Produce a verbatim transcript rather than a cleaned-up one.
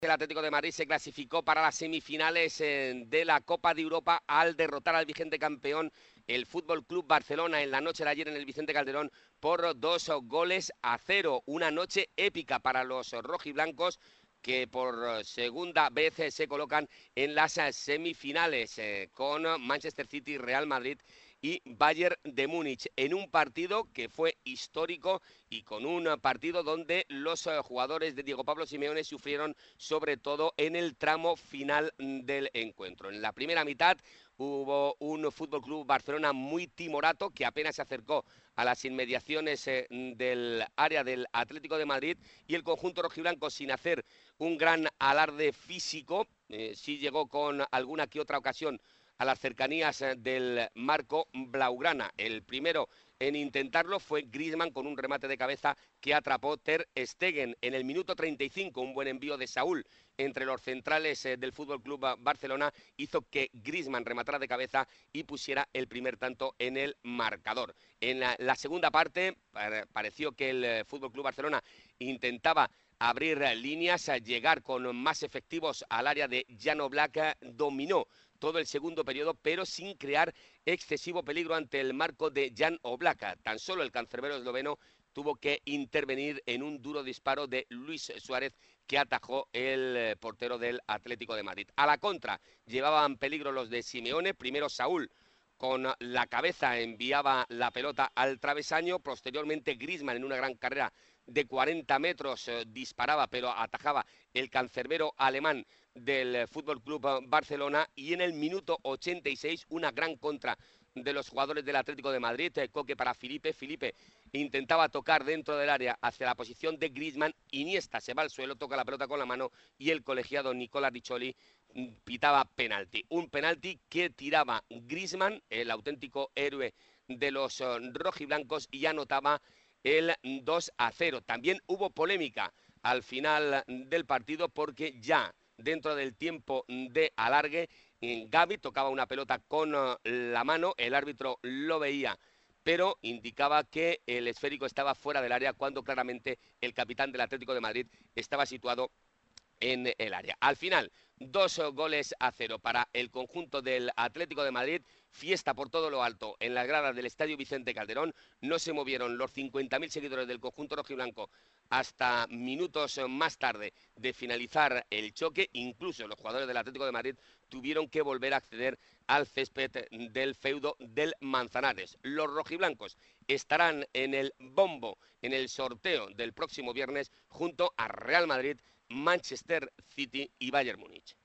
El Atlético de Madrid se clasificó para las semifinales de la Copa de Europa al derrotar al vigente campeón, el Fútbol Club Barcelona, en la noche de ayer en el Vicente Calderón por dos goles a cero. Una noche épica para los rojiblancos, que por segunda vez se colocan en las semifinales eh, con Manchester City, Real Madrid y Bayern de Múnich, en un partido que fue histórico y con un partido donde los jugadores de Diego Pablo Simeone sufrieron, sobre todo en el tramo final del encuentro. En la primera mitad hubo un F C Barcelona muy timorato, que apenas se acercó a las inmediaciones eh, del área del Atlético de Madrid, y el conjunto rojiblanco, sin hacer un gran alarde físico, eh, sí llegó con alguna que otra ocasión a las cercanías del marco blaugrana. El primero en intentarlo fue Griezmann, con un remate de cabeza que atrapó Ter Stegen en el minuto treinta y cinco. Un buen envío de Saúl entre los centrales del F C Barcelona hizo que Griezmann rematara de cabeza y pusiera el primer tanto en el marcador. En la, la segunda parte pareció que el F C Barcelona intentaba abrir líneas, a llegar con más efectivos al área de Jan Oblak, dominó todo el segundo periodo, pero sin crear excesivo peligro ante el marco de Jan Oblak. Tan solo el cancerbero esloveno tuvo que intervenir en un duro disparo de Luis Suárez, que atajó el portero del Atlético de Madrid. A la contra llevaban peligro los de Simeone. Primero Saúl, con la cabeza, enviaba la pelota al travesaño. Posteriormente Griezmann, en una gran carrera de cuarenta metros, eh, disparaba, pero atajaba el cancerbero alemán del F C Barcelona. Y en el minuto ochenta y seis, una gran contra de los jugadores del Atlético de Madrid. eh, Coque para Filipe. Filipe intentaba tocar dentro del área hacia la posición de Griezmann. Iniesta se va al suelo, toca la pelota con la mano y el colegiado Nicola Riccioli pitaba penalti. Un penalti que tiraba Griezmann, el auténtico héroe de los rojiblancos, y anotaba el dos a cero. También hubo polémica al final del partido, porque ya dentro del tiempo de alargue, Gavi tocaba una pelota con la mano, el árbitro lo veía, pero indicaba que el esférico estaba fuera del área, cuando claramente el capitán del Atlético de Madrid estaba situado en el área. Al final, dos goles a cero para el conjunto del Atlético de Madrid. Fiesta por todo lo alto en las gradas del Estadio Vicente Calderón. No se movieron los cincuenta mil seguidores del conjunto rojiblanco hasta minutos más tarde de finalizar el choque. Incluso los jugadores del Atlético de Madrid tuvieron que volver a acceder al césped del feudo del Manzanares. Los rojiblancos estarán en el bombo, en el sorteo del próximo viernes, junto a Real Madrid, Manchester City y Bayern Múnich.